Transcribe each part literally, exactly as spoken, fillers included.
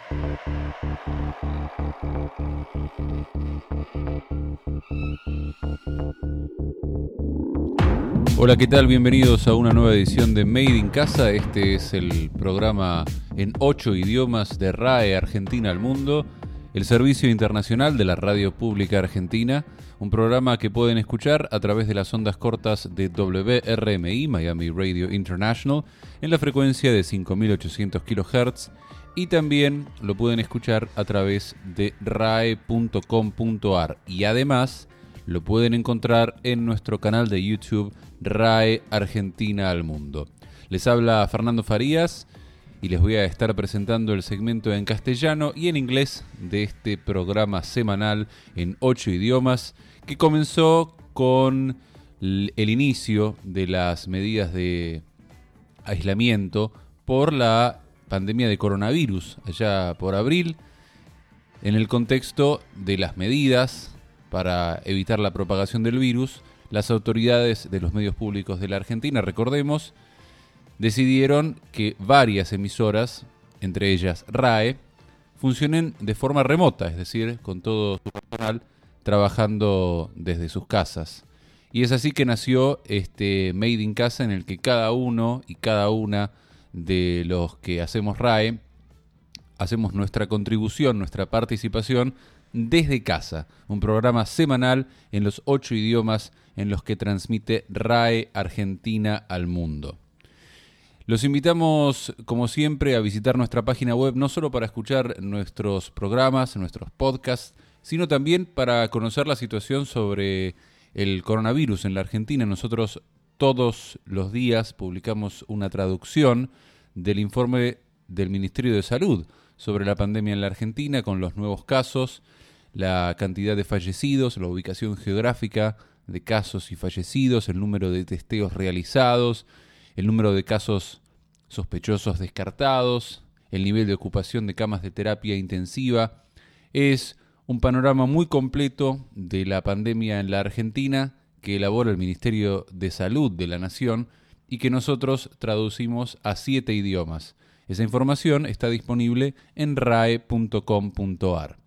Hola, ¿qué tal? Bienvenidos a una nueva edición de Made in Casa. Este es el programa en ocho idiomas de R A E Argentina al Mundo, el servicio internacional de la Radio Pública Argentina, un programa que pueden escuchar a través de las ondas cortas de W R M I, Miami Radio International, en la frecuencia de cinco mil ochocientos kilohertz, y también lo pueden escuchar a través de rae punto com punto ar, y además lo pueden encontrar en nuestro canal de YouTube R A E Argentina al Mundo. Les habla Fernando Farías y les voy a estar presentando el segmento en castellano y en inglés de este programa semanal en ocho idiomas que comenzó con el inicio de las medidas de aislamiento por la pandemia de coronavirus allá por abril, en el contexto de las medidas para evitar la propagación del virus. Las autoridades de los medios públicos de la Argentina, recordemos, decidieron que varias emisoras, entre ellas R A E, funcionen de forma remota, es decir, con todo su personal trabajando desde sus casas. Y es así que nació este Made in Casa, en el que cada uno y cada una de los que hacemos R A E hacemos nuestra contribución, nuestra participación desde casa, un programa semanal en los ocho idiomas en los que transmite R A E Argentina al mundo. Los invitamos, como siempre, a visitar nuestra página web, no solo para escuchar nuestros programas, nuestros podcasts, sino también para conocer la situación sobre el coronavirus en la Argentina. Nosotros todos los días publicamos una traducción del informe del Ministerio de Salud sobre la pandemia en la Argentina, con los nuevos casos, la cantidad de fallecidos, la ubicación geográfica de casos y fallecidos, el número de testeos realizados, el número de casos sospechosos descartados, el nivel de ocupación de camas de terapia intensiva. Es un panorama muy completo de la pandemia en la Argentina que elabora el Ministerio de Salud de la Nación y que nosotros traducimos a siete idiomas. Esa información está disponible en rae punto com punto ar.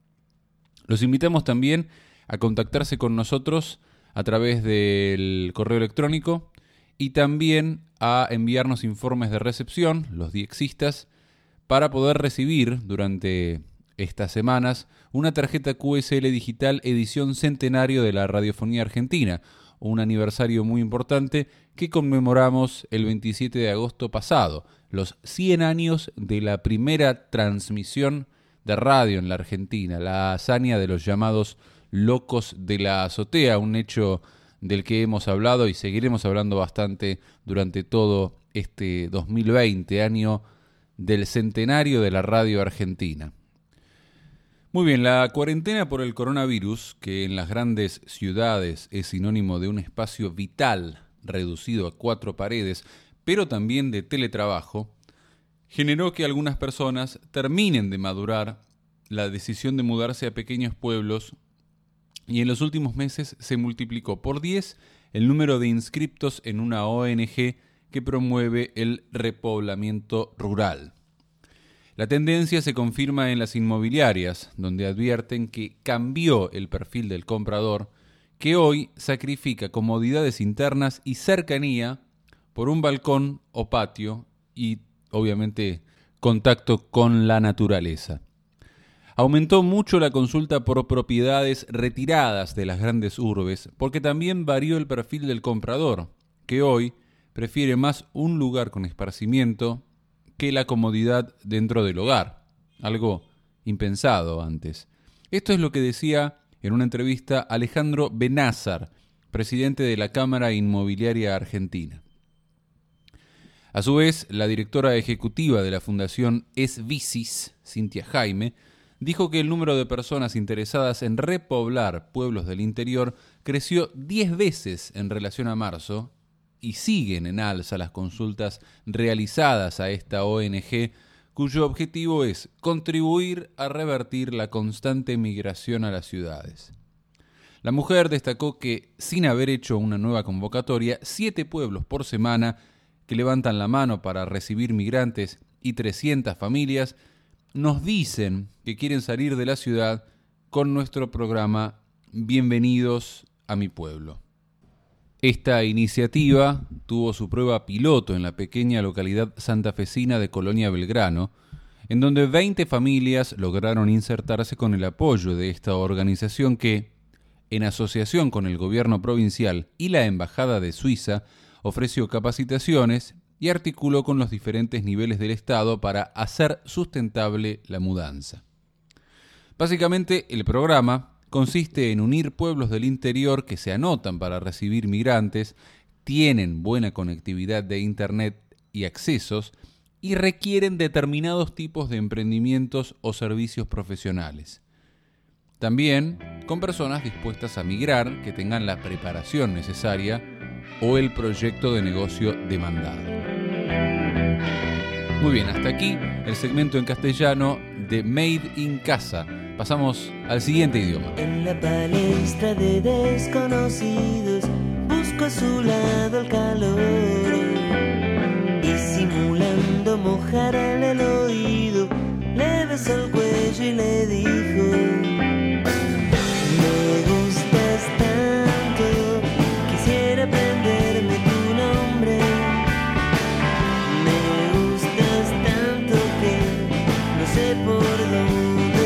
Los invitamos también a contactarse con nosotros a través del correo electrónico y también a enviarnos informes de recepción, los diexistas, para poder recibir durante estas semanas una tarjeta Q S L digital edición centenario de la radiofonía argentina, un aniversario muy importante que conmemoramos el veintisiete de agosto pasado, los cien años de la primera transmisión de radio en la Argentina, la hazaña de los llamados locos de la azotea, un hecho del que hemos hablado y seguiremos hablando bastante durante todo este dos mil veinte, año del centenario de la radio argentina. Muy bien, la cuarentena por el coronavirus, que en las grandes ciudades es sinónimo de un espacio vital reducido a cuatro paredes, pero también de teletrabajo, generó que algunas personas terminen de madurar la decisión de mudarse a pequeños pueblos, y en los últimos meses se multiplicó por diez el número de inscriptos en una O N G que promueve el repoblamiento rural. La tendencia se confirma en las inmobiliarias, donde advierten que cambió el perfil del comprador, que hoy sacrifica comodidades internas y cercanía por un balcón o patio y, obviamente, contacto con la naturaleza. Aumentó mucho la consulta por propiedades retiradas de las grandes urbes, porque también varió el perfil del comprador, que hoy prefiere más un lugar con esparcimiento que la comodidad dentro del hogar, algo impensado antes. Esto es lo que decía en una entrevista Alejandro Benázar, presidente de la Cámara Inmobiliaria Argentina. A su vez, la directora ejecutiva de la Fundación Es Vicis, Cintia Jaime, dijo que el número de personas interesadas en repoblar pueblos del interior creció diez veces en relación a marzo y siguen en alza las consultas realizadas a esta O N G, cuyo objetivo es contribuir a revertir la constante migración a las ciudades. La mujer destacó que, sin haber hecho una nueva convocatoria, siete pueblos por semana que levantan la mano para recibir migrantes y trescientas familias nos dicen que quieren salir de la ciudad con nuestro programa Bienvenidos a mi pueblo. Esta iniciativa tuvo su prueba piloto en la pequeña localidad santafesina de Colonia Belgrano, en donde veinte familias lograron insertarse con el apoyo de esta organización que, en asociación con el gobierno provincial y la Embajada de Suiza, ofreció capacitaciones y articuló con los diferentes niveles del Estado para hacer sustentable la mudanza. Básicamente, el programa consiste en unir pueblos del interior que se anotan para recibir migrantes, tienen buena conectividad de internet y accesos y requieren determinados tipos de emprendimientos o servicios profesionales. También con personas dispuestas a migrar que tengan la preparación necesaria o el proyecto de negocio demandado. Muy bien, hasta aquí el segmento en castellano de Made in Casa. Pasamos al siguiente idioma. En la palestra de desconocidos busco a su lado el calor y simulando mojarle el oído le besó el cuello y le dijo: me gustas tanto, quisiera aprenderme tu nombre. Me gustas tanto que no sé por dónde.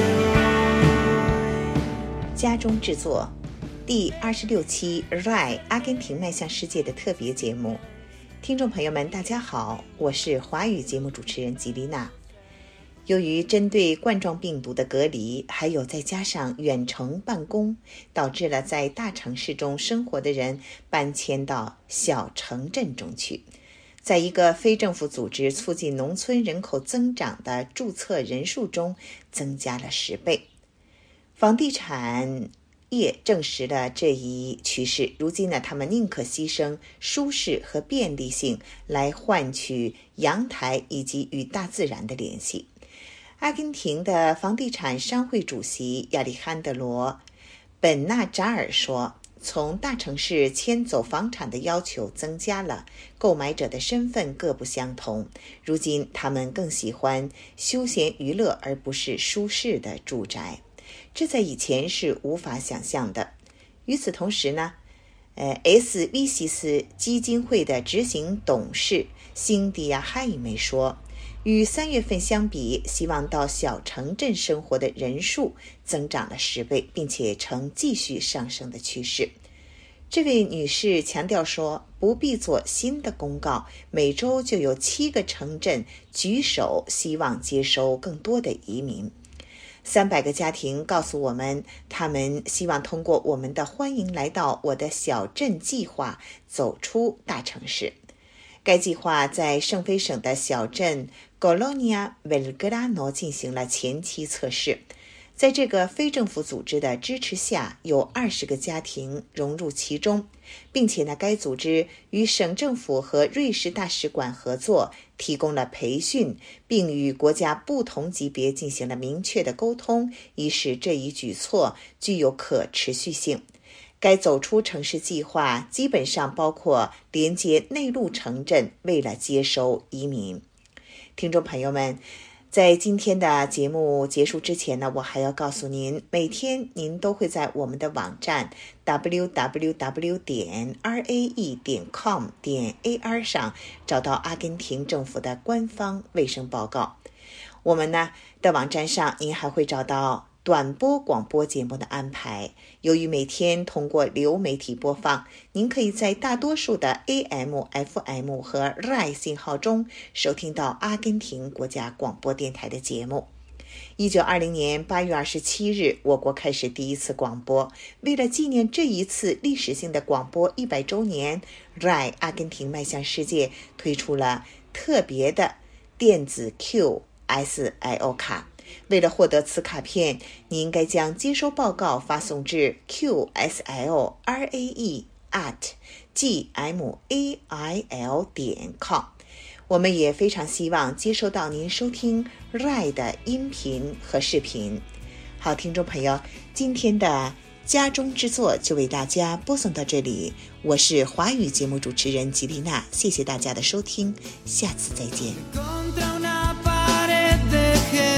家中制作第二十六期 R A I 阿根廷迈向世界的特别节目。听众朋友们大家好，我是华语节目主持人吉丽娜。由于针对冠状病毒的隔离，还有再加上远程办公，导致了在大城市中生活的人搬迁到小城镇中去。在一个非政府组织促进农村人口增长的注册人数中增加了十倍。房地产业证实了这一趋势，如今呢，他们宁可牺牲舒适和便利性来换取阳台以及与大自然的联系。阿根廷的房地产商会主席亚历罕德罗·本纳扎尔说，从大城市迁走房产的要求增加了，购买者的身份各不相同，如今他们更喜欢休闲娱乐而不是舒适的住宅。这在以前是无法想象的。与此同时呢，呃 S V C S 基金会的执行董事辛迪亚·哈伊梅说，与三月份相比，希望到小城镇生活的人数增长了十倍，并且呈继续上升的趋势。这位女士强调说，不必做新的公告，每周就有七个城镇举手希望接收更多的移民。三百个家庭告诉我们，他们希望通过我们的欢迎来到我的小镇计划走出大城市。该计划在圣菲省的小镇 Colonia Belgrano 进行了前期测试。在这个非政府组织的支持下，有二十个家庭融入其中，并且呢，该组织与省政府和瑞士大使馆合作，提供了培训，并与国家不同级别进行了明确的沟通，以使这一举措具有可持续性。该走出城市计划基本上包括连接内陆城镇，为了接收移民。听众朋友们，在今天的节目结束之前呢，我还要告诉您，每天您都会在我们的网站 w w w 点 r a e 点 com 点 a r 上找到阿根廷政府的官方卫生报告。我们呢的网站上您还会找到短波广播节目的安排。由于每天通过流媒体播放，您可以在大多数的 A M、F M 和 R A I 信号中收听到阿根廷国家广播电台的节目。一九二零年八月二十七日，我国开始第一次广播。为了纪念这一次历史性的广播一百周年 ，R A I 阿根廷迈向世界推出了特别的电子 Q S I O 卡。为了获得此卡片，你应该将接收报告发送至 Q S L R A E at G M A I L 点 com。我们也非常希望接收到您收听 R A I 的音频和视频。好，听众朋友，今天的家中制作就为大家播送到这里，我是华语节目主持人吉丽娜，谢谢大家的收听，下次再见。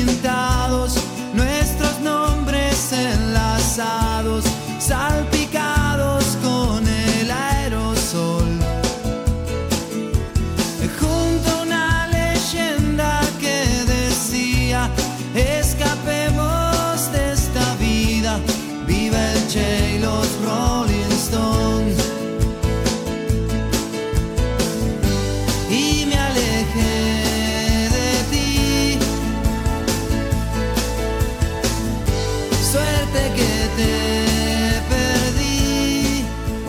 pintados, nuestros nombres enlazados, salpicados con el aerosol. Junto a una leyenda que decía: escapemos de esta vida, viva el Che y los Rolling Stones. Y me alejé de ti, suerte que te perdí.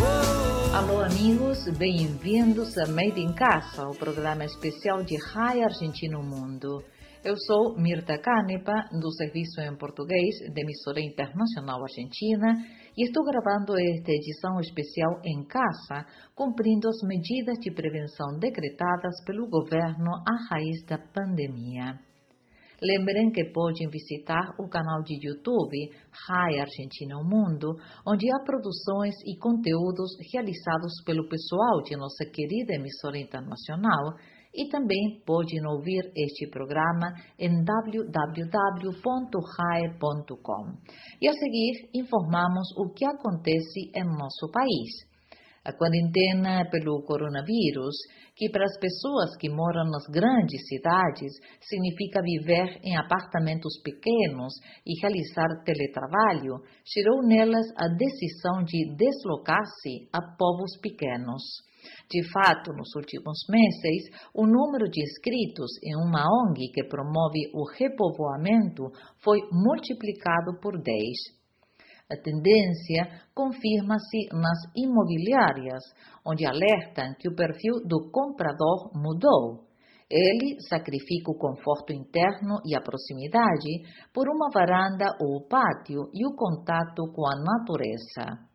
Oh. Alô, amigos, bem-vindos a Made in Casa, o programa especial de Rai Argentina Mundo. Eu sou Mirta Canepa, do Serviço em Português da Emissora Internacional Argentina, e estou gravando esta edição especial em casa, cumprindo as medidas de prevenção decretadas pelo governo à raiz da pandemia. Lembrem que podem visitar o canal de YouTube Rai Argentina Mundo, onde há produções e conteúdos realizados pelo pessoal de nossa querida emissora internacional, e também podem ouvir este programa em w w w ponto rai ponto com. E a seguir informamos o que acontece em nosso país. A quarentena pelo coronavírus, que para as pessoas que moram nas grandes cidades significa viver em apartamentos pequenos e realizar teletrabalho, gerou nelas a decisão de deslocar-se a povos pequenos. De fato, nos últimos meses, o número de inscritos em uma O N G que promove o repovoamento foi multiplicado por dez. A tendência confirma-se nas imobiliárias, onde alertam que o perfil do comprador mudou. Ele sacrifica o conforto interno e a proximidade por uma varanda ou pátio e o contato com a natureza.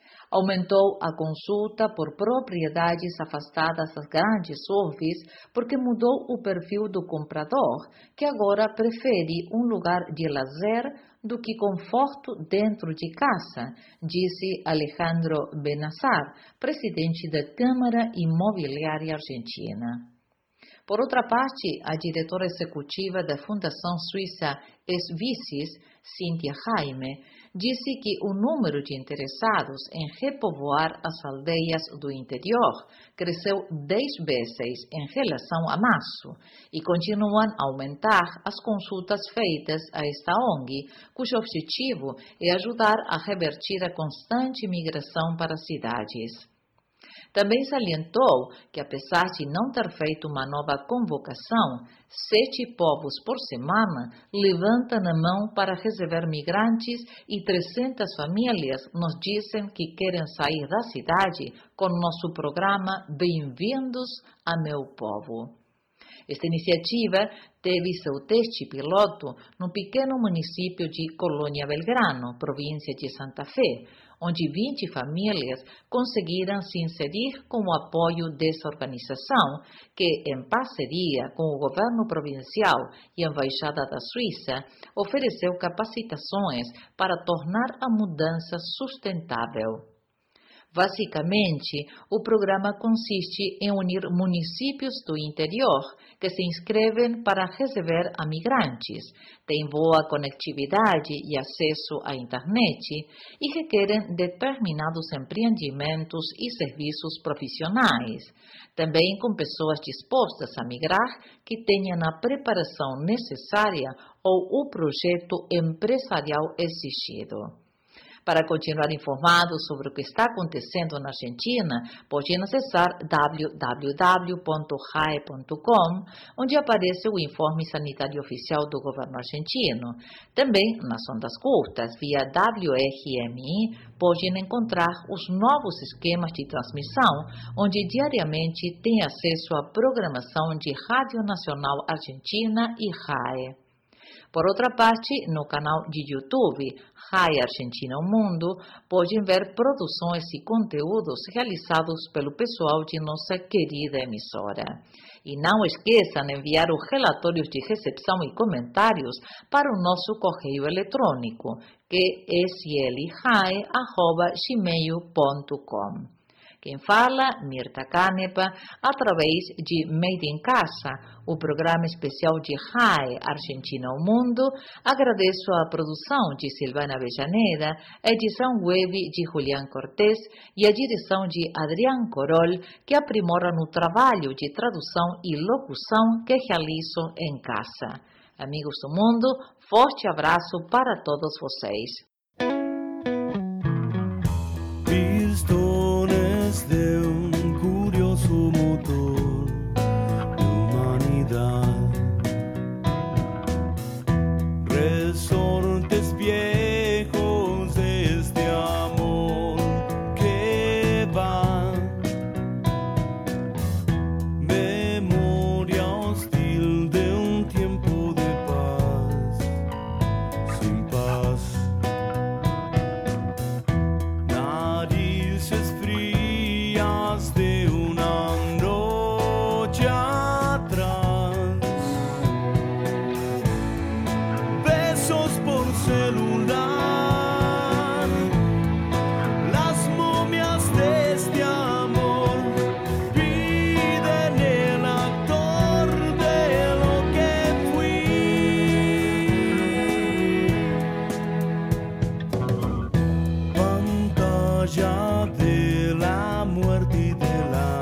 Aumentou a consulta por propriedades afastadas das grandes urbes porque mudou o perfil do comprador, que agora prefere um lugar de lazer do que conforto dentro de casa, disse Alejandro Benassar, presidente da Câmara Imobiliária Argentina. Por outra parte, a diretora executiva da Fundação Suíça Esvicis, Cíntia Jaime, disse que o número de interessados em repovoar as aldeias do interior cresceu dez vezes em relação a março e continuam a aumentar as consultas feitas a esta O N G, cujo objetivo é ajudar a revertir a constante migração para as cidades. Também salientou que, apesar de não ter feito uma nova convocação, sete povos por semana levantam a mão para receber migrantes e trezentas famílias nos dizem que querem sair da cidade com nosso programa Bem-vindos a Meu Povo. Esta iniciativa teve seu teste piloto no pequeno município de Colônia Belgrano, província de Santa Fé, onde vinte famílias conseguiram se inserir com o apoio dessa organização, que, em parceria com o governo provincial e a Embaixada da Suíça, ofereceu capacitações para tornar a mudança sustentável. Basicamente, o programa consiste em unir municípios do interior que se inscrevem para receber a migrantes, têm boa conectividade e acesso à internet e requerem determinados empreendimentos e serviços profissionais, também com pessoas dispostas a migrar que tenham a preparação necessária ou o projeto empresarial exigido. Para continuar informado sobre o que está acontecendo na Argentina, podem acessar w w w ponto rai ponto com, onde aparece o informe sanitário oficial do governo argentino. Também, nas ondas curtas, via W R M I, podem encontrar os novos esquemas de transmissão, onde diariamente tem acesso à programação de Rádio Nacional Argentina e R A E. Por outra parte, no canal de YouTube Rai Argentina Mundo, podem ver produções e conteúdos realizados pelo pessoal de nossa querida emissora. E não esqueçam de enviar os relatórios de recepção e comentários para o nosso correio eletrônico, que é s l rai arroba gmail ponto com. Quem fala, Mirta Canepa, através de Made in Casa, o programa especial de R A E Argentina ao Mundo. Agradeço a produção de Silvana Avellaneda, a edição web de Julián Cortés e a direção de Adrián Corol, que aprimora no trabalho de tradução e locução que realizo em casa. Amigos do mundo, forte abraço para todos vocês. Pistones de un curioso motor de humanidad, resortes viejos de este amor que va, memoria hostil de un tiempo de paz, sin paz. Narices frías de una noche atrás, besos por celular, las momias de este amor piden el actor de lo que fui. Pantalla de la muerte y de la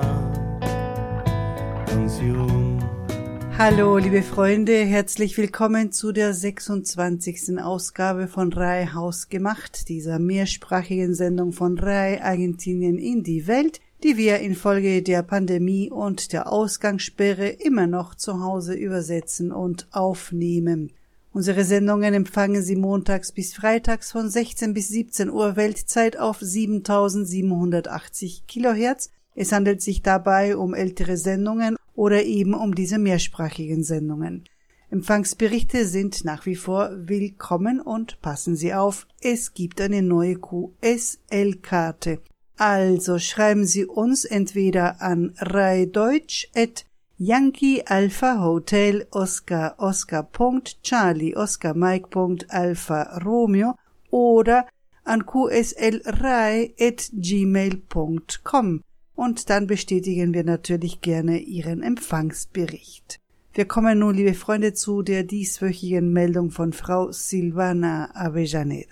canción. Hallo, liebe Freunde, herzlich willkommen zu der sechsundzwanzigsten Ausgabe von R A E Hausgemacht, dieser mehrsprachigen Sendung von R A E Argentinien in die Welt, die wir infolge der Pandemie und der Ausgangssperre immer noch zu Hause übersetzen und aufnehmen. Unsere Sendungen empfangen Sie montags bis freitags von sechzehn bis siebzehn Uhr Weltzeit auf siebentausendsiebenhundertachtzig Kilohertz. Es handelt sich dabei um ältere Sendungen oder eben um diese mehrsprachigen Sendungen. Empfangsberichte sind nach wie vor willkommen und passen Sie auf, es gibt eine neue Q S L-Karte. Also schreiben Sie uns entweder an raedeutsch at Yankee Alpha Hotel Oscar Oscar Punkt Charlie Oscar Mike Punkt Alpha Romeo oder an q s l rae at gmail Punkt com und dann bestätigen wir natürlich gerne Ihren Empfangsbericht. Wir kommen nun, liebe Freunde, zu der dieswöchigen Meldung von Frau Silvana Avellaneda.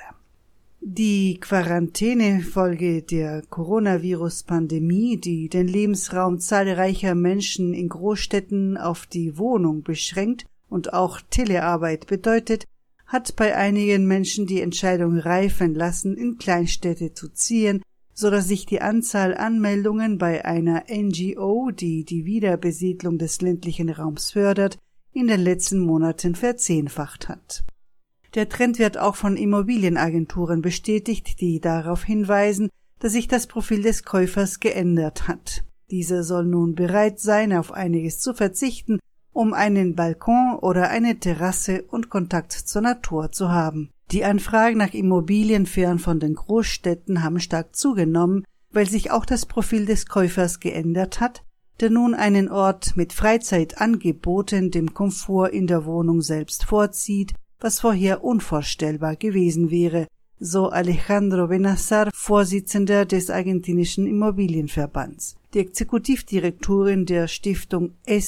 Die Quarantänefolge der Coronavirus-Pandemie, die den Lebensraum zahlreicher Menschen in Großstädten auf die Wohnung beschränkt und auch Telearbeit bedeutet, hat bei einigen Menschen die Entscheidung reifen lassen, in Kleinstädte zu ziehen, so dass sich die Anzahl Anmeldungen bei einer N G O, die die Wiederbesiedlung des ländlichen Raums fördert, in den letzten Monaten verzehnfacht hat. Der Trend wird auch von Immobilienagenturen bestätigt, die darauf hinweisen, dass sich das Profil des Käufers geändert hat. Dieser soll nun bereit sein, auf einiges zu verzichten, um einen Balkon oder eine Terrasse und Kontakt zur Natur zu haben. Die Anfragen nach Immobilien fern von den Großstädten haben stark zugenommen, weil sich auch das Profil des Käufers geändert hat, der nun einen Ort mit Freizeitangeboten dem Komfort in der Wohnung selbst vorzieht, was vorher unvorstellbar gewesen wäre, so Alejandro Benazar, Vorsitzender des argentinischen Immobilienverbands. Die Exekutivdirektorin der Stiftung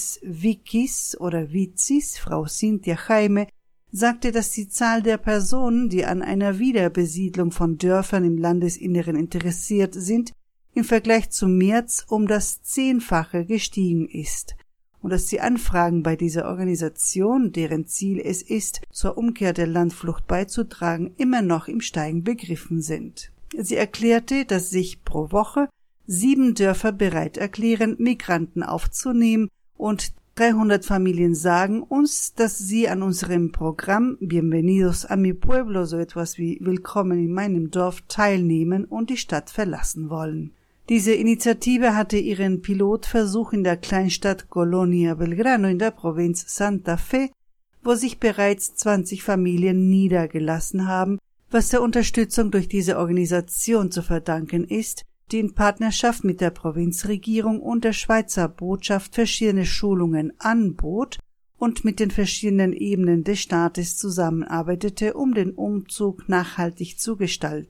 S-Wikis oder Vizis, Frau Cynthia Jaime, sagte, dass die Zahl der Personen, die an einer Wiederbesiedlung von Dörfern im Landesinneren interessiert sind, im Vergleich zum März um das Zehnfache gestiegen ist und dass die Anfragen bei dieser Organisation, deren Ziel es ist, zur Umkehr der Landflucht beizutragen, immer noch im Steigen begriffen sind. Sie erklärte, dass sich pro Woche sieben Dörfer bereit erklären, Migranten aufzunehmen und dreihundert Familien sagen uns, dass sie an unserem Programm Bienvenidos a mi pueblo, so etwas wie Willkommen in meinem Dorf, teilnehmen und die Stadt verlassen wollen. Diese Initiative hatte ihren Pilotversuch in der Kleinstadt Colonia Belgrano in der Provinz Santa Fe, wo sich bereits zwanzig Familien niedergelassen haben, was der Unterstützung durch diese Organisation zu verdanken ist, die in Partnerschaft mit der Provinzregierung und der Schweizer Botschaft verschiedene Schulungen anbot und mit den verschiedenen Ebenen des Staates zusammenarbeitete, um den Umzug nachhaltig zu gestalten.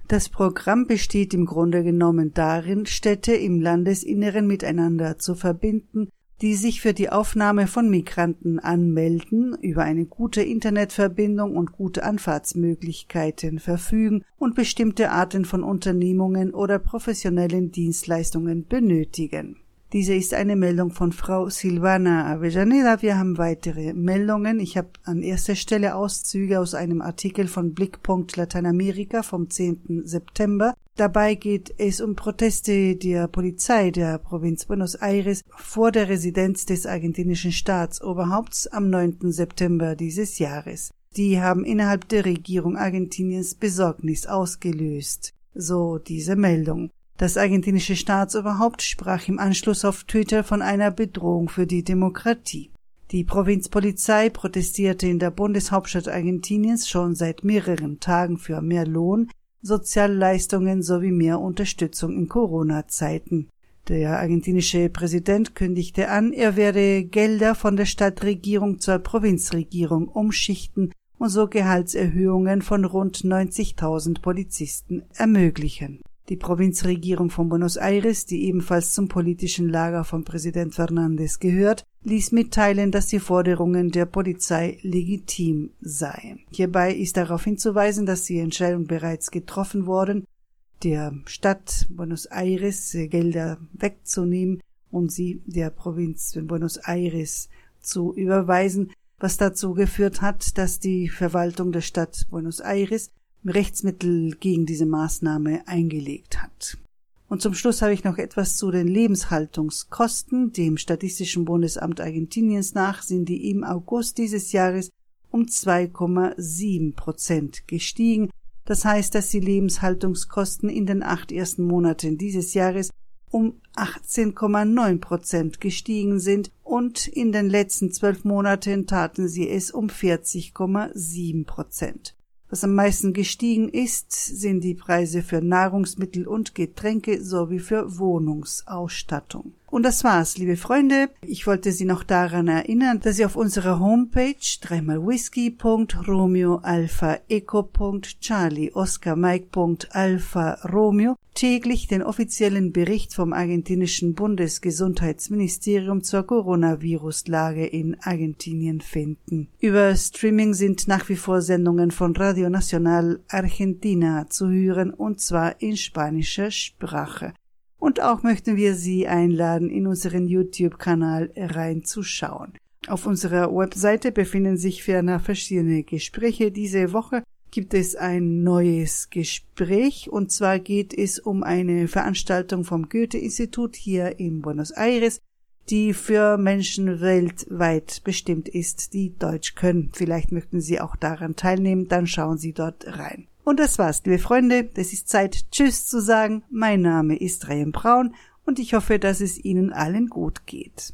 Das Programm besteht im Grunde genommen darin, Städte im Landesinneren miteinander zu verbinden, die sich für die Aufnahme von Migranten anmelden, über eine gute Internetverbindung und gute Anfahrtsmöglichkeiten verfügen und bestimmte Arten von Unternehmungen oder professionellen Dienstleistungen benötigen. Diese ist eine Meldung von Frau Silvana Avellaneda. Wir haben weitere Meldungen. Ich habe an erster Stelle Auszüge aus einem Artikel von Blickpunkt Lateinamerika vom zehnten September. Dabei geht es um Proteste der Polizei der Provinz Buenos Aires vor der Residenz des argentinischen Staatsoberhaupts am neunten September dieses Jahres. Die haben innerhalb der Regierung Argentiniens Besorgnis ausgelöst. So diese Meldung. Das argentinische Staatsoberhaupt sprach im Anschluss auf Twitter von einer Bedrohung für die Demokratie. Die Provinzpolizei protestierte in der Bundeshauptstadt Argentiniens schon seit mehreren Tagen für mehr Lohn, Sozialleistungen sowie mehr Unterstützung in Corona-Zeiten. Der argentinische Präsident kündigte an, er werde Gelder von der Stadtregierung zur Provinzregierung umschichten und so Gehaltserhöhungen von rund neunzigtausend Polizisten ermöglichen. Die Provinzregierung von Buenos Aires, die ebenfalls zum politischen Lager von Präsident Fernández gehört, ließ mitteilen, dass die Forderungen der Polizei legitim seien. Hierbei ist darauf hinzuweisen, dass die Entscheidung bereits getroffen worden, der Stadt Buenos Aires Gelder wegzunehmen und sie der Provinz Buenos Aires zu überweisen, was dazu geführt hat, dass die Verwaltung der Stadt Buenos Aires Rechtsmittel gegen diese Maßnahme eingelegt hat. Und zum Schluss habe ich noch etwas zu den Lebenshaltungskosten. Dem Statistischen Bundesamt Argentiniens nach sind die im August dieses Jahres um zwei Komma sieben Prozent gestiegen. Das heißt, dass die Lebenshaltungskosten in den acht ersten Monaten dieses Jahres um achtzehn Komma neun Prozent gestiegen sind und in den letzten zwölf Monaten taten sie es um vierzig Komma sieben Prozent. Was am meisten gestiegen ist, sind die Preise für Nahrungsmittel und Getränke sowie für Wohnungsausstattung. Und das war's, liebe Freunde. Ich wollte Sie noch daran erinnern, dass Sie auf unserer Homepage dreimal whisky punkt romeo alpha eco punkt charlie oscar mike punkt alpha romeo täglich den offiziellen Bericht vom argentinischen Bundesgesundheitsministerium zur Coronavirus-Lage in Argentinien finden. Über Streaming sind nach wie vor Sendungen von Radio Nacional Argentina zu hören, und zwar in spanischer Sprache. Und auch möchten wir Sie einladen, in unseren YouTube-Kanal reinzuschauen. Auf unserer Webseite befinden sich ferner verschiedene Gespräche. Diese Woche gibt es ein neues Gespräch, und zwar geht es um eine Veranstaltung vom Goethe-Institut hier in Buenos Aires, die für Menschen weltweit bestimmt ist, die Deutsch können. Vielleicht möchten Sie auch daran teilnehmen, dann schauen Sie dort rein. Und das war's, liebe Freunde. Es ist Zeit, Tschüss zu sagen. Mein Name ist Ryan Braun und ich hoffe, dass es Ihnen allen gut geht.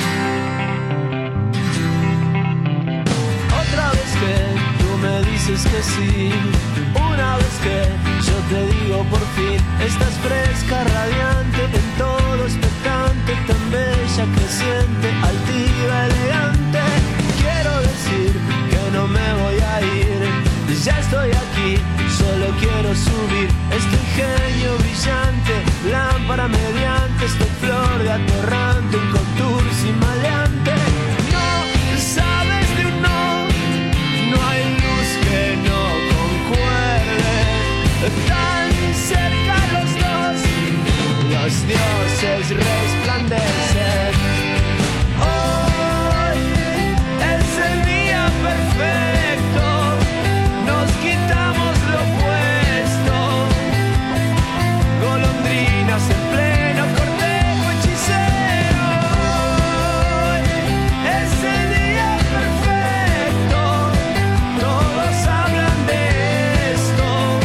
Otra vez que tú me dices que sí, una vez que yo te digo por fin, estás fresca, radiante, en todo expectante, tan bella, creciente, altiva, elegante. Quiero decir que no me voy a ir, ya estoy aquí, solo quiero subir este ingenio brillante, lámpara mediante, esta flor de atorrante, un contour sin maleante. No sabes de un no, no hay luz que no concuerde, tan cerca los dos, los dioses resplandecen. Hoy es el día perfecto, nos quitamos lo puesto, golondrinas en pleno cortejo hechicero. Hoy es el día perfecto, todos hablan de esto,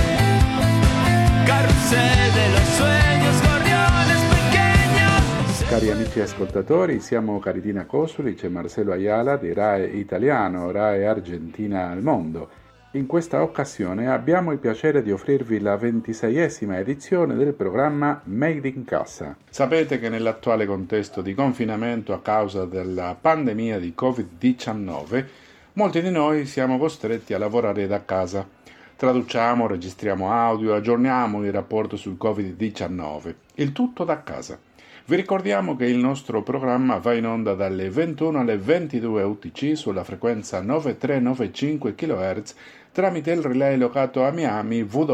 carrusel de los sueños, gorriones pequeños. Cari amici ascoltatori, siamo Caritina Kosulic e Marcelo Ayala di RAE Italiano, RAE Argentina al Mondo. In questa occasione abbiamo il piacere di offrirvi la ventiseiesima edizione del programma Made in Casa. Sapete che nell'attuale contesto di confinamento a causa della pandemia di covid diciannove, molti di noi siamo costretti a lavorare da casa. Traduciamo, registriamo audio, aggiorniamo il rapporto sul covid diciannove. Il tutto da casa. Vi ricordiamo che il nostro programma va in onda dalle ventuno alle ventidue U T C sulla frequenza nove tre nove cinque chilohertz tramite il relay locato a Miami W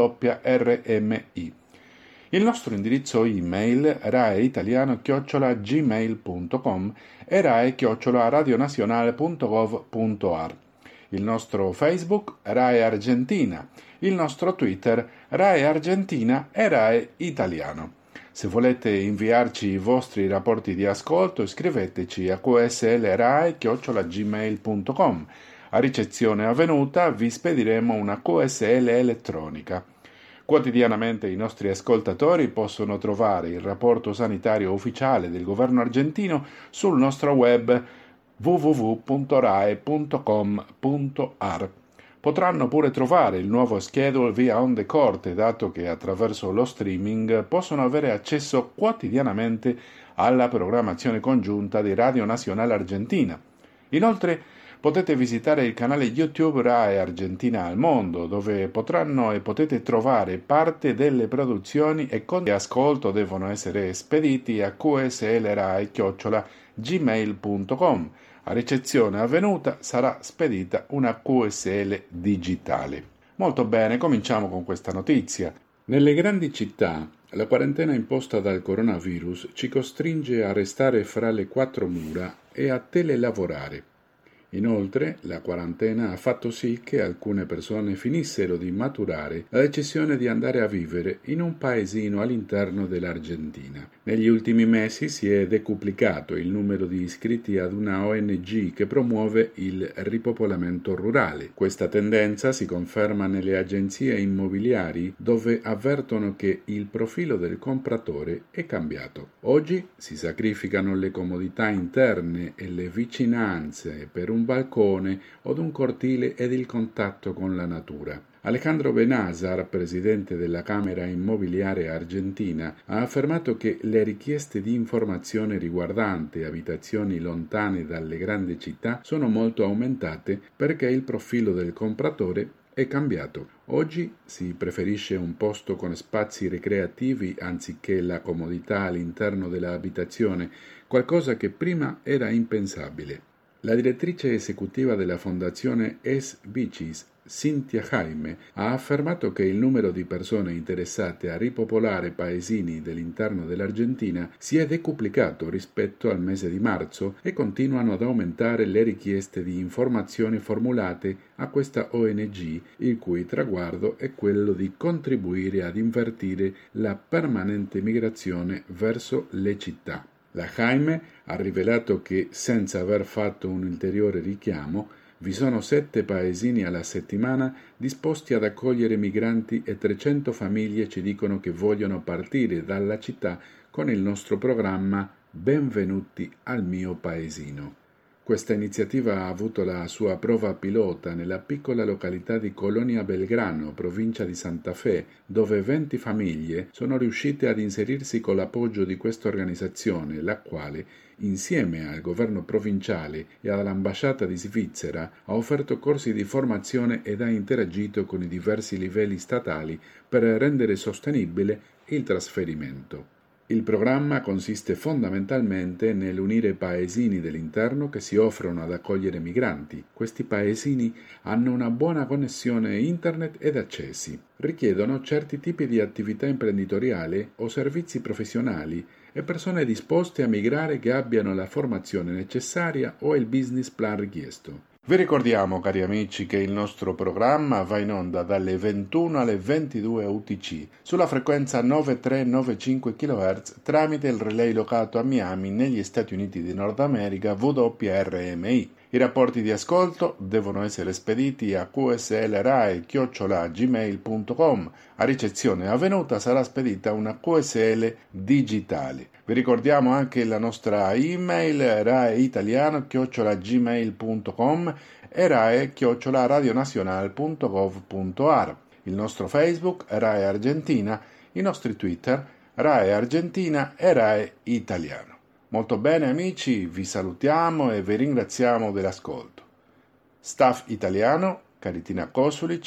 R M I. Il nostro indirizzo email raeitaliano chiocciola gmail punto com e rae chiocciola radionazionale punto gov punto a r. Il nostro Facebook Rae Argentina, il nostro Twitter Rae Argentina e Rae Italiano. Se volete inviarci i vostri rapporti di ascolto, scriveteci a q s l rae chiocciola gmail punto com. A ricezione avvenuta vi spediremo una Q S L elettronica. Quotidianamente i nostri ascoltatori possono trovare il rapporto sanitario ufficiale del governo argentino sul nostro web w w w punto rae punto com punto a r. Potranno pure trovare il nuovo schedule via onde corte, dato che attraverso lo streaming possono avere accesso quotidianamente alla programmazione congiunta di Radio Nazionale Argentina. Inoltre potete visitare il canale YouTube Rae Argentina al Mondo, dove potranno e potete trovare parte delle produzioni e con di ascolto devono essere spediti a q s l rae chiocciola gmail punto com. A ricezione avvenuta sarà spedita una Q S L digitale. Molto bene, cominciamo con questa notizia. Nelle grandi città, la quarantena imposta dal coronavirus ci costringe a restare fra le quattro mura e a telelavorare. Inoltre, la quarantena ha fatto sì che alcune persone finissero di maturare la decisione di andare a vivere in un paesino all'interno dell'Argentina. Negli ultimi mesi si è decuplicato il numero di iscritti ad una O N G che promuove il ripopolamento rurale. Questa tendenza si conferma nelle agenzie immobiliari, dove avvertono che il profilo del compratore è cambiato. Oggi si sacrificano le comodità interne e le vicinanze per un balcone o un cortile ed il contatto con la natura. Alejandro Benazar, presidente della Camera Immobiliare Argentina, ha affermato che le richieste di informazione riguardante abitazioni lontane dalle grandi città sono molto aumentate perché il profilo del compratore è cambiato. Oggi si preferisce un posto con spazi ricreativi anziché la comodità all'interno dell'abitazione, qualcosa che prima era impensabile. La direttrice esecutiva della fondazione Es Bicis, Cintia Jaime, ha affermato che il numero di persone interessate a ripopolare paesini dell'interno dell'Argentina si è decuplicato rispetto al mese di marzo e continuano ad aumentare le richieste di informazioni formulate a questa O N G, il cui traguardo è quello di contribuire ad invertire la permanente migrazione verso le città. La Jaime ha rivelato che, senza aver fatto un ulteriore richiamo, vi sono sette paesini alla settimana disposti ad accogliere migranti e trecento famiglie ci dicono che vogliono partire dalla città con il nostro programma Benvenuti al mio paesino. Questa iniziativa ha avuto la sua prova pilota nella piccola località di Colonia Belgrano, provincia di Santa Fe, dove venti famiglie sono riuscite ad inserirsi con l'appoggio di questa organizzazione, la quale, insieme al governo provinciale e all'ambasciata di Svizzera, ha offerto corsi di formazione ed ha interagito con i diversi livelli statali per rendere sostenibile il trasferimento. Il programma consiste fondamentalmente nell'unire paesini dell'interno che si offrono ad accogliere migranti. Questi paesini hanno una buona connessione internet ed accessi, richiedono certi tipi di attività imprenditoriale o servizi professionali e persone disposte a migrare che abbiano la formazione necessaria o il business plan richiesto. Vi ricordiamo, cari amici, che il nostro programma va in onda dalle ventuno alle ventidue U T C sulla frequenza nove tre nove cinque chilohertz tramite il relay locato a Miami negli Stati Uniti di Nord America W R M I. I rapporti di ascolto devono essere spediti a q s l rae chiocciola gmail punto com. A ricezione avvenuta sarà spedita una Q S L digitale. Vi ricordiamo anche la nostra email raeitaliano chiocciola gmail punto com e rae chiocciola radionazionale punto gov punto a r. Il nostro Facebook Rae Argentina, i nostri Twitter Rae Argentina e Rae Italiano. Molto bene amici, vi salutiamo e vi ringraziamo dell'ascolto. Staff italiano, Caritina Kosulic,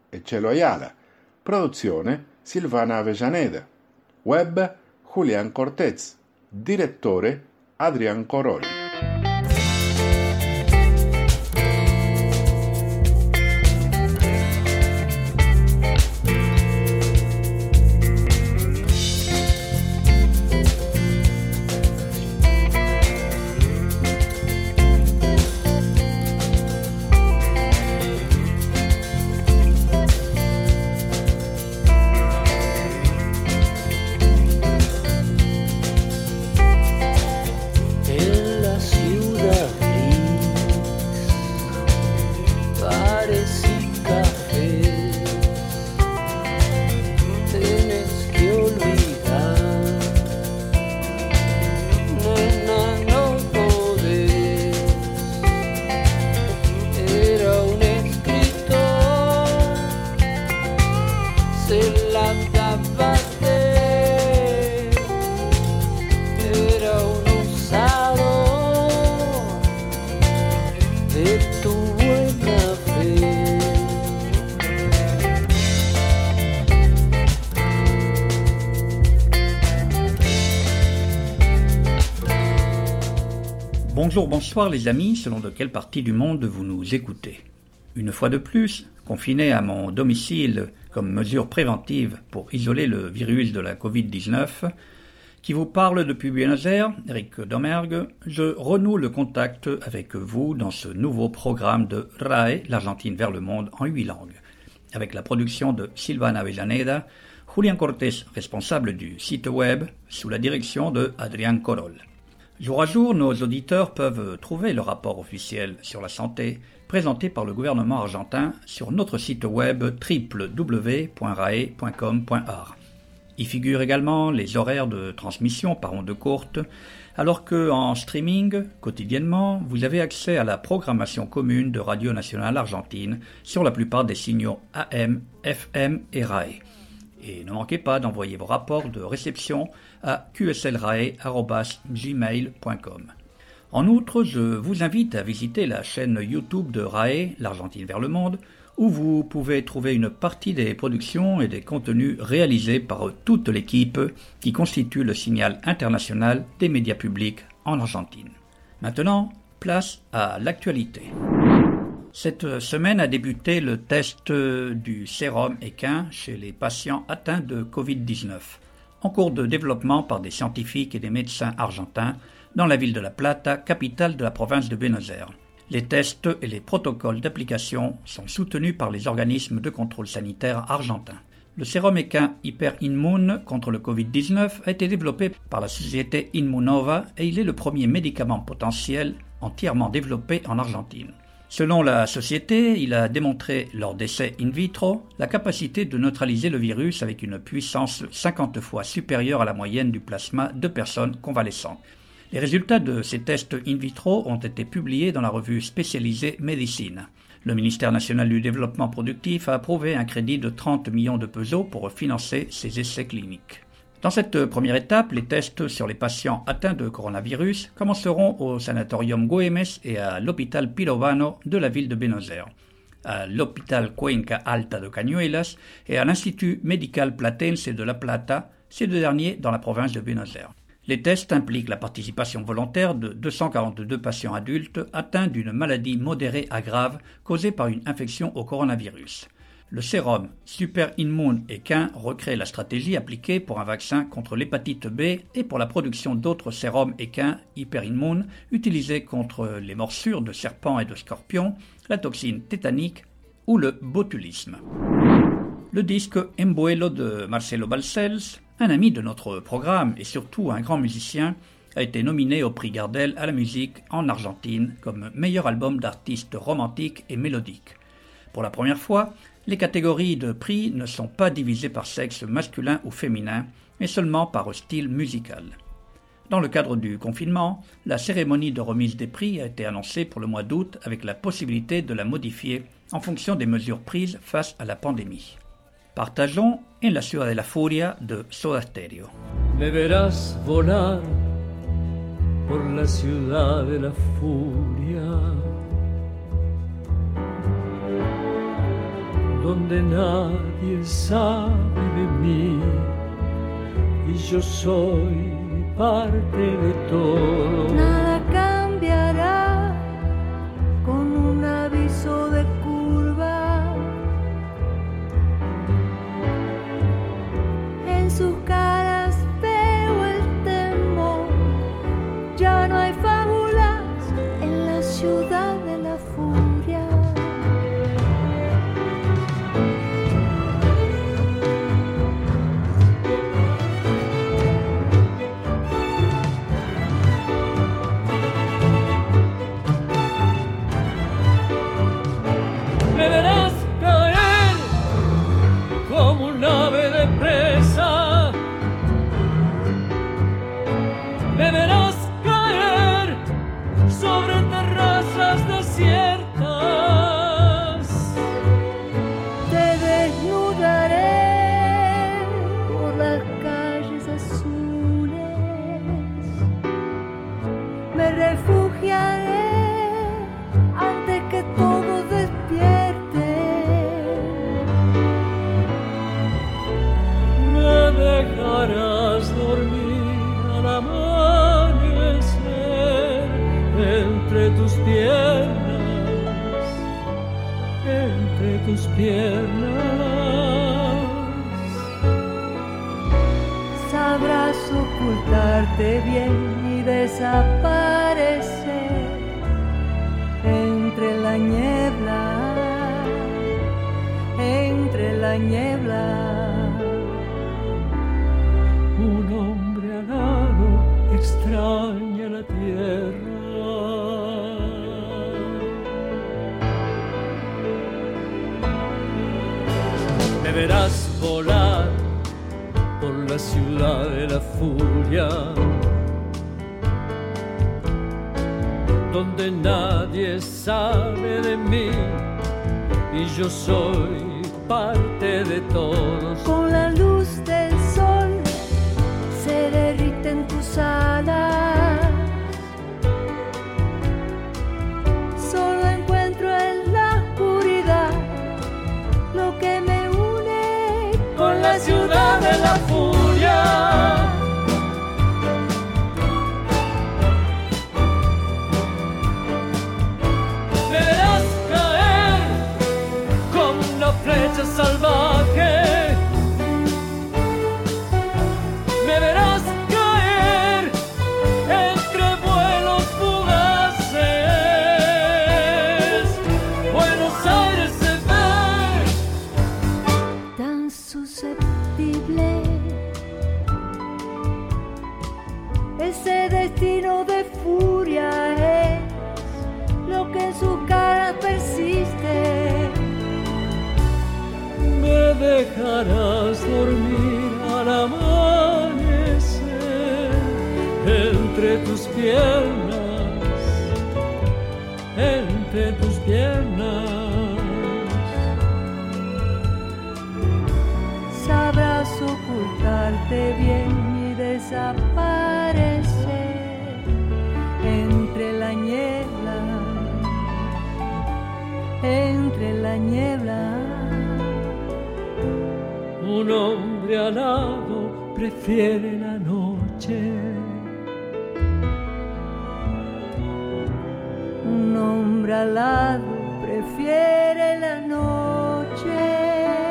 e Chelo Ayala. Produzione Silvana Avellaneda. Web Julián Cortez. Direttore Adrián Corol. Bonjour, bonsoir les amis, selon de quelle partie du monde vous nous écoutez. Une fois de plus, confiné à mon domicile comme mesure préventive pour isoler le virus de la covid dix-neuf, qui vous parle depuis Buenos Aires, Eric Domergue, je renoue le contact avec vous dans ce nouveau programme de R A E, l'Argentine vers le monde en huit langues, avec la production de Silvana Avellaneda, Julián Cortés, responsable du site web, sous la direction de Adrián Corol. Jour à jour, nos auditeurs peuvent trouver le rapport officiel sur la santé présenté par le gouvernement argentin sur notre site web w w w point rae point com point a r. Y figurent également les horaires de transmission par ondes courtes, alors que en streaming, quotidiennement, vous avez accès à la programmation commune de Radio Nationale Argentine sur la plupart des signaux A M, F M et R A E. Et ne manquez pas d'envoyer vos rapports de réception à q s l rae arobase gmail point com. En outre, je vous invite à visiter la chaîne YouTube de R A E, l'Argentine vers le monde, où vous pouvez trouver une partie des productions et des contenus réalisés par toute l'équipe qui constitue le signal international des médias publics en Argentine. Maintenant, place à l'actualité. Cette semaine a débuté le test du sérum équin chez les patients atteints de covid dix-neuf, en cours de développement par des scientifiques et des médecins argentins dans la ville de La Plata, capitale de la province de Buenos Aires. Les tests et les protocoles d'application sont soutenus par les organismes de contrôle sanitaire argentins. Le sérum équin hyperimmune contre le covid dix-neuf a été développé par la société Immunova et il est le premier médicament potentiel entièrement développé en Argentine. Selon la société, il a démontré lors d'essais in vitro la capacité de neutraliser le virus avec une puissance cinquante fois supérieure à la moyenne du plasma de personnes convalescentes. Les résultats de ces tests in vitro ont été publiés dans la revue spécialisée Médecine. Le ministère national du développement productif a approuvé un crédit de trente millions de pesos pour financer ces essais cliniques. Dans cette première étape, les tests sur les patients atteints de coronavirus commenceront au sanatorium Güemes et à l'hôpital Pirovano de la ville de Buenos Aires, à l'hôpital Cuenca Alta de Cañuelas et à l'Institut médical platense de La Plata, ces deux derniers dans la province de Buenos Aires. Les tests impliquent la participation volontaire de deux cent quarante-deux patients adultes atteints d'une maladie modérée à grave causée par une infection au coronavirus. Le sérum superimmune équin recrée la stratégie appliquée pour un vaccin contre l'hépatite B et pour la production d'autres sérums équins hyperimmunes utilisés contre les morsures de serpents et de scorpions, la toxine tétanique ou le botulisme. Le disque Embuelo de Marcelo Balcells, un ami de notre programme et surtout un grand musicien, a été nominé au prix Gardel à la musique en Argentine comme meilleur album d'artiste romantique et mélodique. Pour la première fois, les catégories de prix ne sont pas divisées par sexe masculin ou féminin, mais seulement par style musical. Dans le cadre du confinement, la cérémonie de remise des prix a été annoncée pour le mois d'août avec la possibilité de la modifier en fonction des mesures prises face à la pandémie. Partageons En la ciudad de la furia de Soda Stereo. Me verás volar por la ciudad de la furia. donde nadie sabe de mí y yo soy parte de todo. Nada cambiará con un aviso de curva. En sus caras veo el temor. Ya no hay fábulas en la ciudad de la furia. Me verás caer como un ave de presa. Me verás caer sobre terrazas desiertas. Te desnudaré por las calles azules. Me refugiaré antes que todo despierte. Me dejarás dormir al amanecer entre tus piernas, entre tus piernas. Sabrás ocultarte bien y desaparecer entre la niebla, entre la niebla. Un hombre alado extraña la tierra. Me verás volar por la ciudad de la furia, donde nadie sabe de mí y yo soy parte de todos. Con la luz del sol se derriten tus alas. Solo encuentro en la oscuridad lo que me une con la ciudad de la furia. Me verás caer como una flecha salvaje. Me verás caer entre vuelos fugaces. Buenos Aires se ve tan susceptible. Ese destino de furia es lo que en su cara persiste. me dejarás dormir al amanecer entre tus piernas, entre tus piernas. Sabrás ocultarte bien y desaparecer entre la niebla, entre la niebla. Un hombre alado prefiere la noche. Un hombre alado prefiere la noche.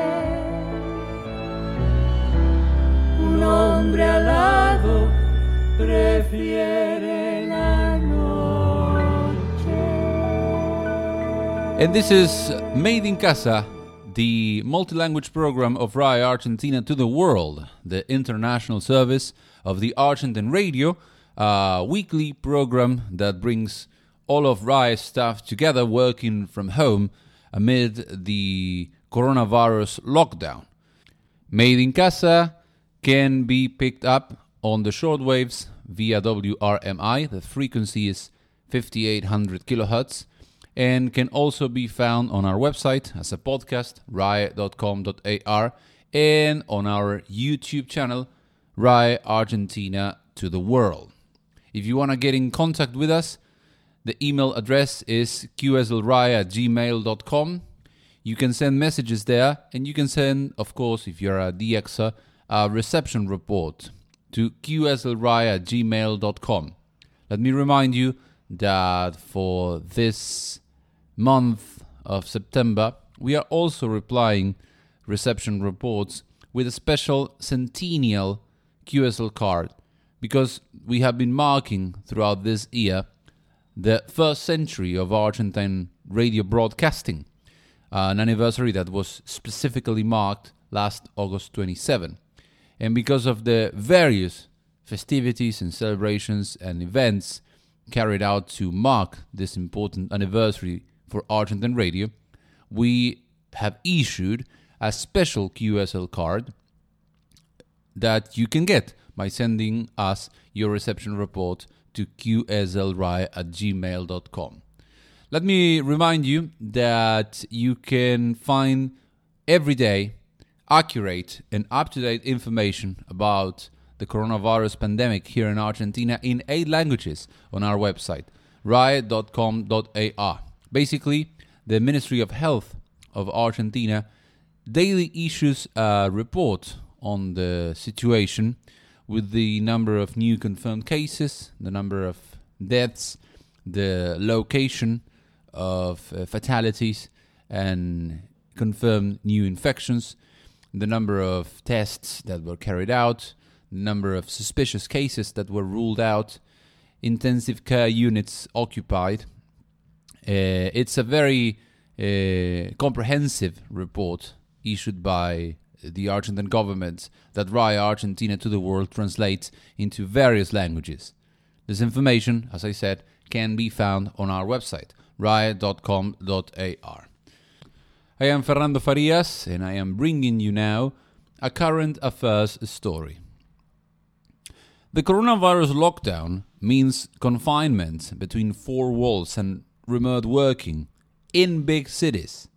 Un hombre alado prefiere la noche. And this is Made in Casa, the multi-language program of R A E Argentina to the world, the international service of the Argentine radio, a weekly program that brings all of R A E's staff together working from home amid the coronavirus lockdown. Made in Casa can be picked up on the shortwaves via W R M I, the frequency is fifty-eight hundred kilohertz, and can also be found on our website as a podcast, rae dot com dot a r, and on our YouTube channel, R A E Argentina to the world. If you want to get in contact with us, the email address is q s l rae at gmail dot com. You can send messages there, and you can send, of course, if you're a D Xer, a reception report to q s l r i at gmail dot com. Let me remind you that for this month of September, we are also replying reception reports with a special centennial Q S L card, because we have been marking throughout this year the first century of Argentine radio broadcasting, uh, an anniversary that was specifically marked last August twenty-seventh. And because of the various festivities and celebrations and events carried out to mark this important anniversary for Argentine radio, we have issued a special Q S L card that you can get by sending us your reception report to q s l r i at gmail dot com. Let me remind you that you can find every day accurate and up-to-date information about the coronavirus pandemic here in Argentina in eight languages on our website, r a i dot com dot a r. Basically, the Ministry of Health of Argentina daily issues a report on the situation with the number of new confirmed cases, the number of deaths, the location of uh, fatalities and confirmed new infections, the number of tests that were carried out, the number of suspicious cases that were ruled out, intensive care units occupied. Uh, it's a very uh, comprehensive report issued by the Argentine government that R A I Argentina to the World translates into various languages. This information, as I said, can be found on our website, r a i dot com dot a r. I am Fernando Farias, and I am bringing you now a current affairs story. The coronavirus lockdown means confinement between four walls and remote working in big cities.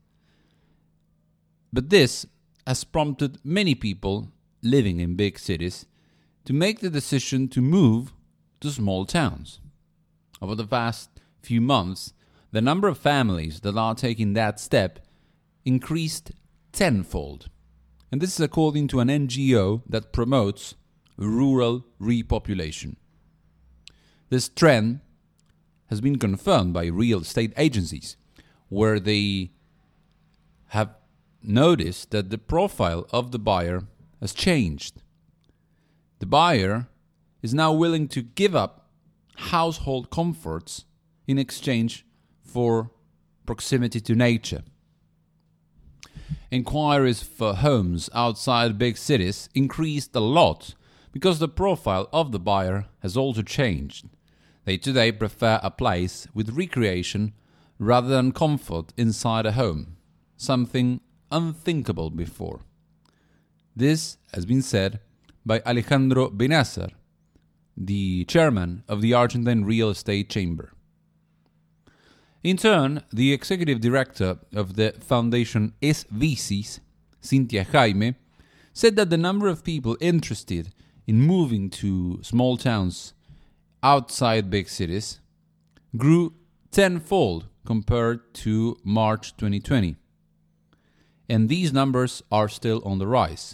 But this has prompted many people living in big cities to make the decision to move to small towns. Over the past few months, the number of families that are taking that step increased tenfold. And this is according to an N G O that promotes rural repopulation. This trend has been confirmed by real estate agencies, where they have noticed that the profile of the buyer has changed. The buyer is now willing to give up household comforts in exchange for proximity to nature. Inquiries for homes outside big cities increased a lot because the profile of the buyer has also changed. They today prefer a place with recreation rather than comfort inside a home, something unthinkable before. This has been said by Alejandro Benazar, the chairman of the Argentine Real Estate Chamber. In turn, the executive director of the foundation Es Vicis, Cynthia Jaime, said that the number of people interested in moving to small towns outside big cities grew tenfold compared to March twenty twenty. And these numbers are still on the rise.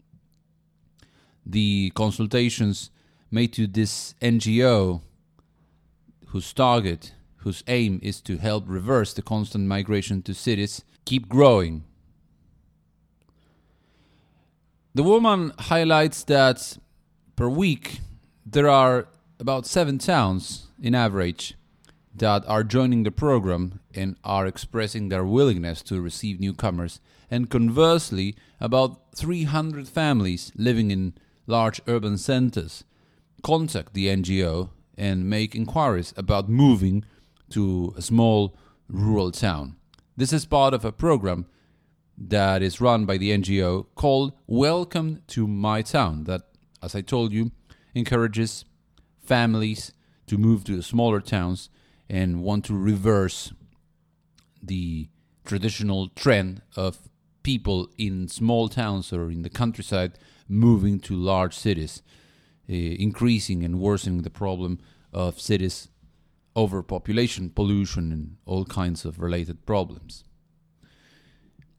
The consultations made to this N G O, whose target, whose aim is to help reverse the constant migration to cities, keep growing. The woman highlights that per week there are about seven towns in average that are joining the program and are expressing their willingness to receive newcomers, and conversely, about three hundred families living in large urban centers contact the N G O and make inquiries about moving to a small rural town. This is part of a program that is run by the N G O called Welcome to My Town, that, as I told you, encourages families to move to smaller towns and want to reverse the traditional trend of people in small towns or in the countryside moving to large cities, uh, increasing and worsening the problem of cities' overpopulation, pollution, and all kinds of related problems.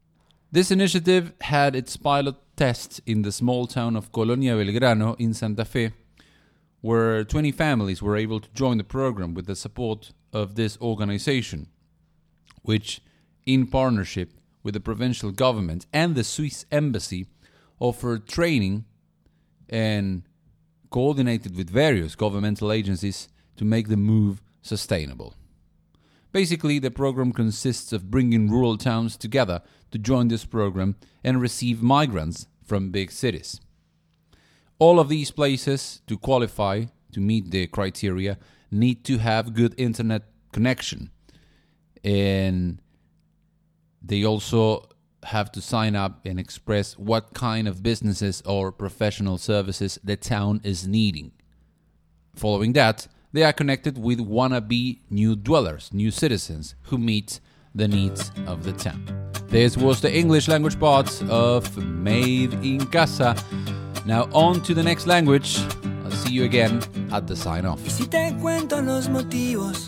This initiative had its pilot test in the small town of Colonia Belgrano in Santa Fe, where twenty families were able to join the program with the support of this organization, which, in partnership with the provincial government and the Swiss embassy, offered training and coordinated with various governmental agencies to make the move sustainable. Basically, the program consists of bringing rural towns together to join this program and receive migrants from big cities. All of these places, to qualify to meet the criteria, need to have good internet connection, and they also have to sign up and express what kind of businesses or professional services the town is needing. Following that, they are connected with wannabe new dwellers, new citizens who meet the needs of the town. This was the English language part of Made in Casa. Now on to the next language. I'll see you again at the sign-off. Y si te cuento los motivos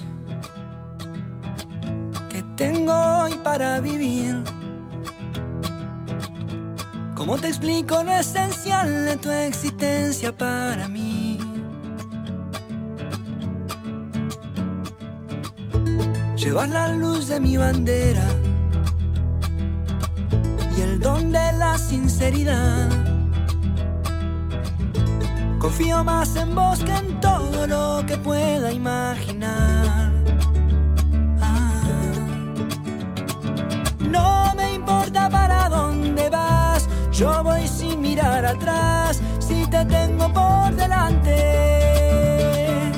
que tengo hoy para vivir, ¿cómo te explico lo esencial de tu existencia para mí? Llevar la luz de mi bandera y el don de la sinceridad. Confío más en vos que en todo lo que pueda imaginar. Ah. No me importa para dónde vas, yo voy sin mirar atrás, si te tengo por delante.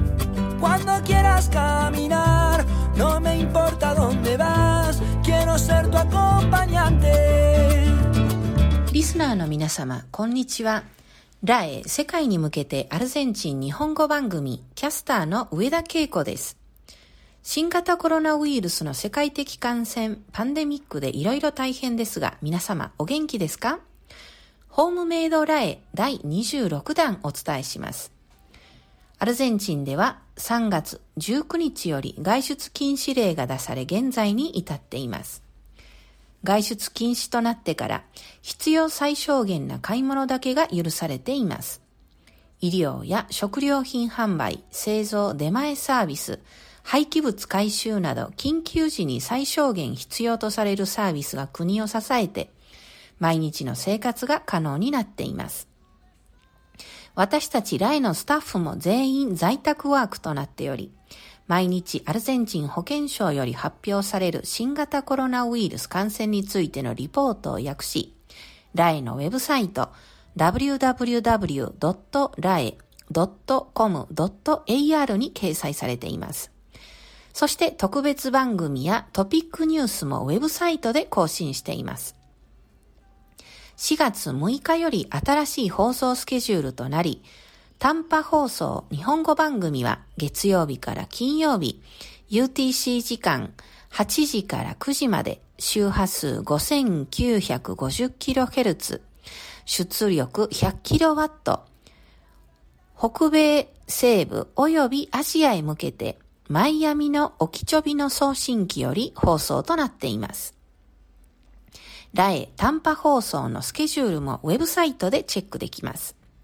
Cuando quieras caminar, no me importa dónde vas, quiero ser tu acompañante. リスナーの皆様、こんにちは。ラエ世界に向けてアルゼンチン日本語番組キャスターの上田恵子です。新型コロナウイルスの世界的感染パンデミックでいろいろ大変ですが、皆様お元気ですか？ホームメイドラエだいにじゅうろくだんお伝えします。アルゼンチンではさんがつじゅうくにちより外出禁止令が出され現在に至っています。外出禁止となってから必要最小限な買い物だけが許されています。医療や食料品販売、製造、出前サービス、廃棄物回収など緊急時に最小限必要とされるサービスが国を支えて毎日の生活が可能になっています。私たちラエのスタッフも全員在宅ワークとなっており、毎日アルゼンチン保健省より発表される新型コロナウイルス感染についてのリポートを訳し、ラエのウェブサイト ダブリューダブリューダブリュードットラエドットコムドットエーアール に掲載されています。そして特別番組やトピックニュースもウェブサイトで更新しています。しがつむいかより新しい放送スケジュールとなり、短波放送日本語番組は月曜日から金曜日 ユーティーシー 時間はちじからくじまで周波数 ごせんきゅうひゃくごじゅっキロヘルツ、出力 ひゃくキロワット、北米西部およびアジアへ向けてマイアミのオキチョビの送信機より放送となっています。ラエ短波放送のスケジュールもウェブサイトでチェックできます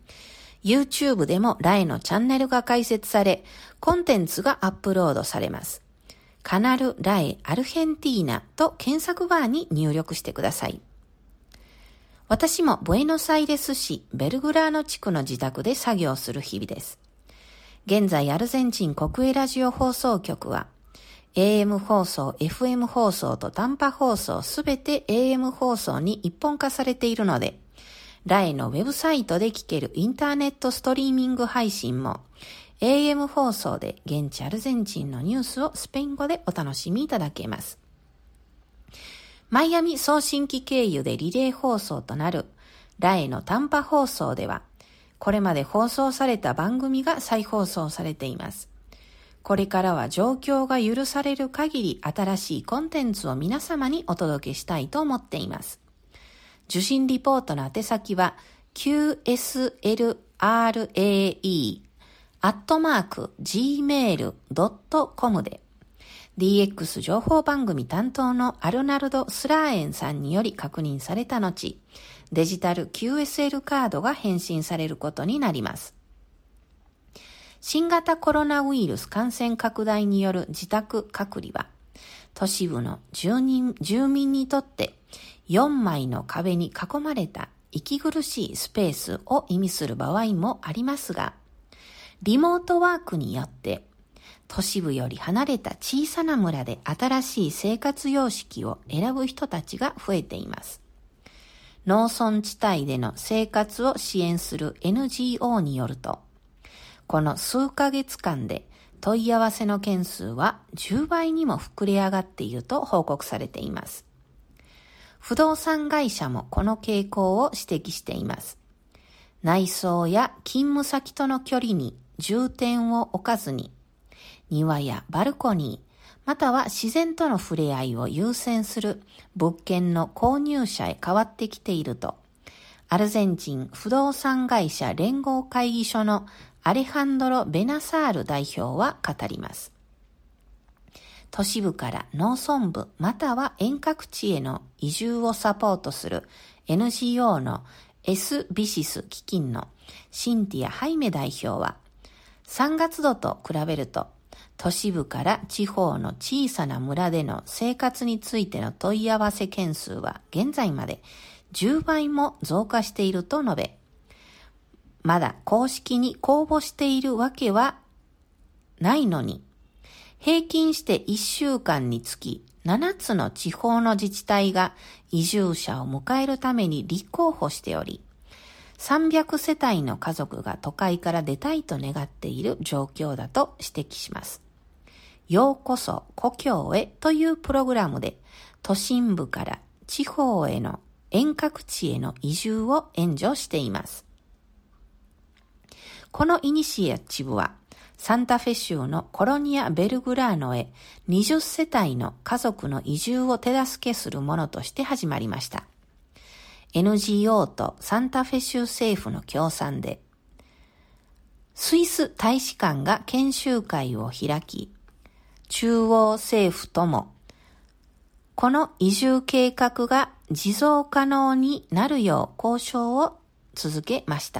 。YouTube でもラエのチャンネルが開設され、コンテンツがアップロードされます。カナルラエアルヘンティーナと検索バーに入力してください。私もブエノスアイレス市ベルグラーノ地区の自宅で作業する日々です。現在アルゼンチン国営ラジオ放送局は エーエム 放送、エフエム 放送と短波放送すべて エーエム 放送に一本化されているので、ラエのウェブサイトで聞けるインターネットストリーミング配信も エーエム 放送で現地アルゼンチンのニュースをスペイン語でお楽しみいただけます。マイアミ送信機経由でリレー放送となるラエの短波放送では、これまで放送された番組が再放送されています。これからは状況が許される限り新しいコンテンツを皆様にお届けしたいと思っています。受信リポートの宛先は キューエスエルアールエーイー アットマーク ジーメール ドットコム で、 ディーエックス 情報番組担当のアルナルド・スラーエンさんにより確認された後、デジタル キューエスエル カードが返信されることになります。新型コロナウイルス感染拡大による自宅隔離は、都市部の住人、住民にとってよんまいの壁に囲まれた息苦しいスペースを意味する場合もありますが、リモートワークによって都市部より離れた小さな村で新しい生活様式を選ぶ人たちが増えています。農村地帯での生活を支援する エヌジーオー によると、この数ヶ月間で問い合わせの件数はじゅうばいにも膨れ上がっていると報告されています。不動産会社もこの傾向を指摘しています。内装や勤務先との距離に重点を置かずに、庭やバルコニー、または自然との触れ合いを優先する物件の購入者へ変わってきていると、アルゼンチン不動産会社連合会議所のアレハンドロ・ベナサール代表は語ります。都市部から農村部または遠隔地への移住をサポートする エヌジーオー の S ビシス基金のシンティア・ハイメ代表は、さんがつ度と比べると都市部から地方の小さな村での生活についての問い合わせ件数は現在までじゅうばいも増加していると述べ、まだ公式に公募しているわけはないのに、平均していっしゅうかんにつきななつの地方の自治体が移住者を迎えるために立候補しており、さんびゃくせたいの家族が都会から出たいと願っている状況だと指摘します。ようこそ故郷へというプログラムで、都心部から地方への遠隔地への移住を援助しています。このイニシアチブは、サンタフェ州のコロニア・ベルグラーノへにじゅっせたいの家族の移住を手助けするものとして始まりました。エヌジーオー とサンタフェ州政府の協賛で、スイス大使館が研修会を開き、中央政府とも、この移住計画が持続可能になるよう交渉を続けました。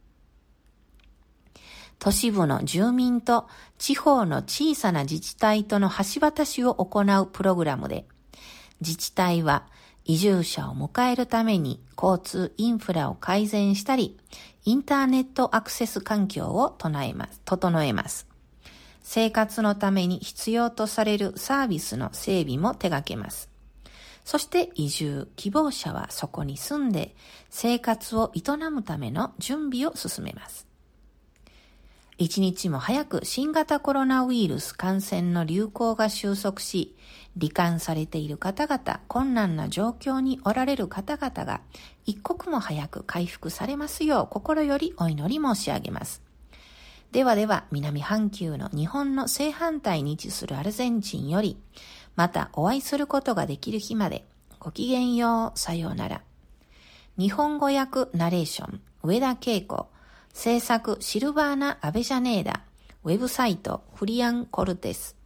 都市部の住民と地方の小さな自治体との橋渡しを行うプログラムで、自治体は移住者を迎えるために交通インフラを改善したり、インターネットアクセス環境を整えます。整えます。生活のために必要とされるサービスの整備も手掛けます。そして移住希望者はそこに住んで生活を営むための準備を進めます。一日も早く新型コロナウイルス感染の流行が収束し、罹患されている方々、困難な状況におられる方々が一刻も早く回復されますよう心よりお祈り申し上げます。ではでは、南半球の日本の正反対に位置するアルゼンチンより、またお会いすることができる日まで、ごきげんよう、さようなら。日本語訳ナレーション、上田恵子、制作シルバーナ・アベジャネーダ、ウェブサイトフリアン・コルテス。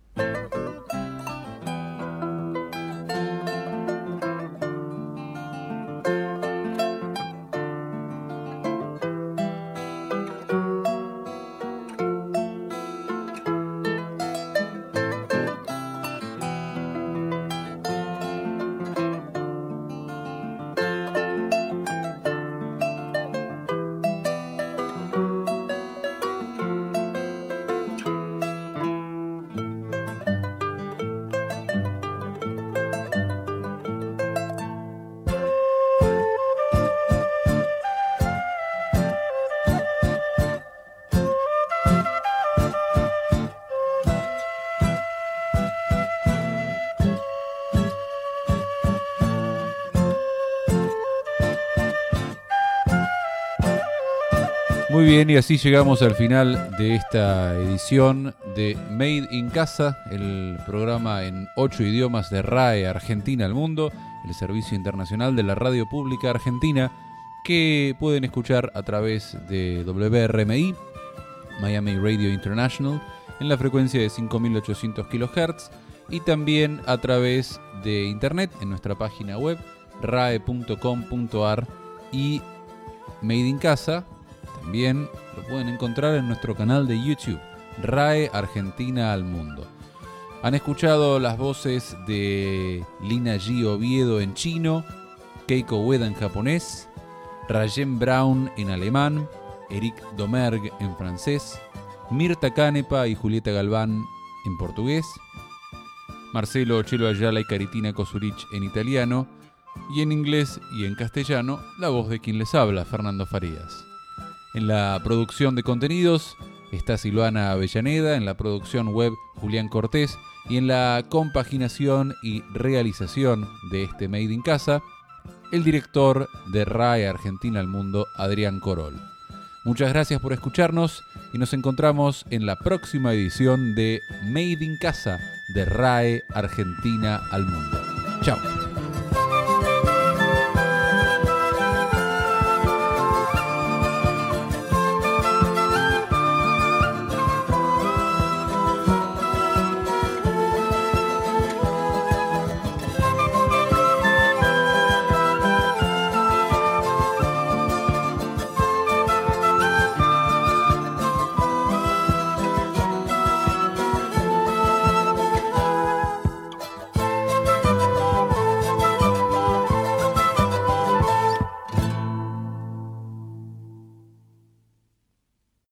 Muy bien, y así llegamos al final de esta edición de Made in Casa, el programa en ocho idiomas de R A E Argentina al Mundo, el servicio internacional de la radio pública argentina, que pueden escuchar a través de W R M I, Miami Radio International, en la frecuencia de cinco mil ochocientos kilohertz, y también a través de internet en nuestra página web rae punto com punto ar y Made in Casa también lo pueden encontrar en nuestro canal de YouTube, RAE Argentina al Mundo. Han escuchado las voces de Lina G. Oviedo en chino, Keiko Ueda en japonés, Rayen Brown en alemán, Eric Domergue en francés, Mirta Canepa y Julieta Galván en portugués, Marcelo Chelo Ayala y Caritina Kosurich en italiano, y en inglés y en castellano, la voz de quien les habla, Fernando Farías. En la producción de contenidos está Silvana Avellaneda, en la producción web Julián Cortés y en la compaginación y realización de este Made in Casa, el director de RAE Argentina al Mundo, Adrián Corol. Muchas gracias por escucharnos y nos encontramos en la próxima edición de Made in Casa de RAE Argentina al Mundo. Chao.